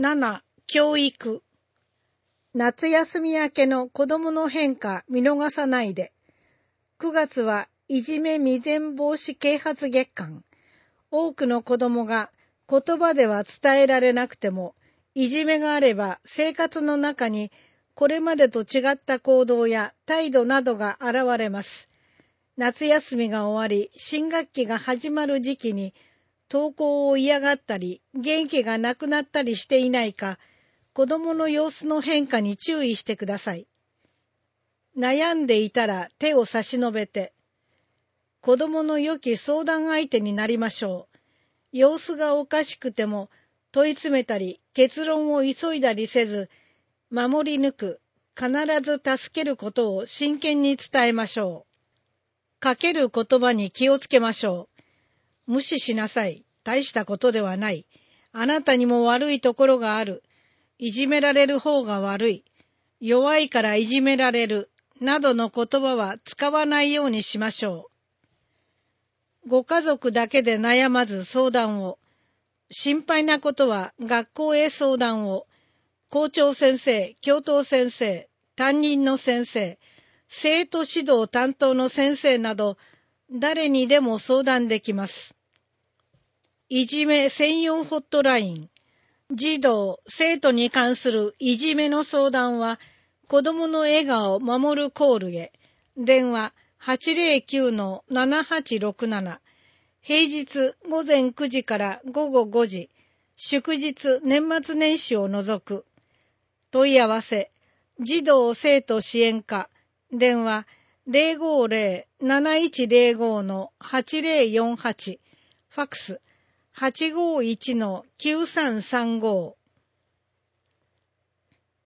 7、教育。夏休み明けの子どもの変化見逃さないで。9月はいじめ未然防止啓発月間。多くの子どもが言葉では伝えられなくても、いじめがあれば生活の中にこれまでと違った行動や態度などが現れます。夏休みが終わり、新学期が始まる時期に、登校を嫌がったり、元気がなくなったりしていないか、子どもの様子の変化に注意してください。悩んでいたら手を差し伸べて、子どもの良き相談相手になりましょう。様子がおかしくても問い詰めたり結論を急いだりせず、守り抜く、必ず助けることを真剣に伝えましょう。かける言葉に気をつけましょう。無視しなさい。大したことではない。あなたにも悪いところがある。いじめられる方が悪い。弱いからいじめられる。などの言葉は使わないようにしましょう。ご家族だけで悩まず相談を。心配なことは学校へ相談を。校長先生、教頭先生、担任の先生、生徒指導担当の先生など、誰にでも相談できます。いじめ専用ホットライン。児童、生徒に関するいじめの相談は、子どもの笑顔を守るコールへ。電話 809-7867。平日午前9時から午後5時。祝日、年末年始を除く。問い合わせ。児童生徒支援課。電話 050-7105-8048。ファックス 851-9335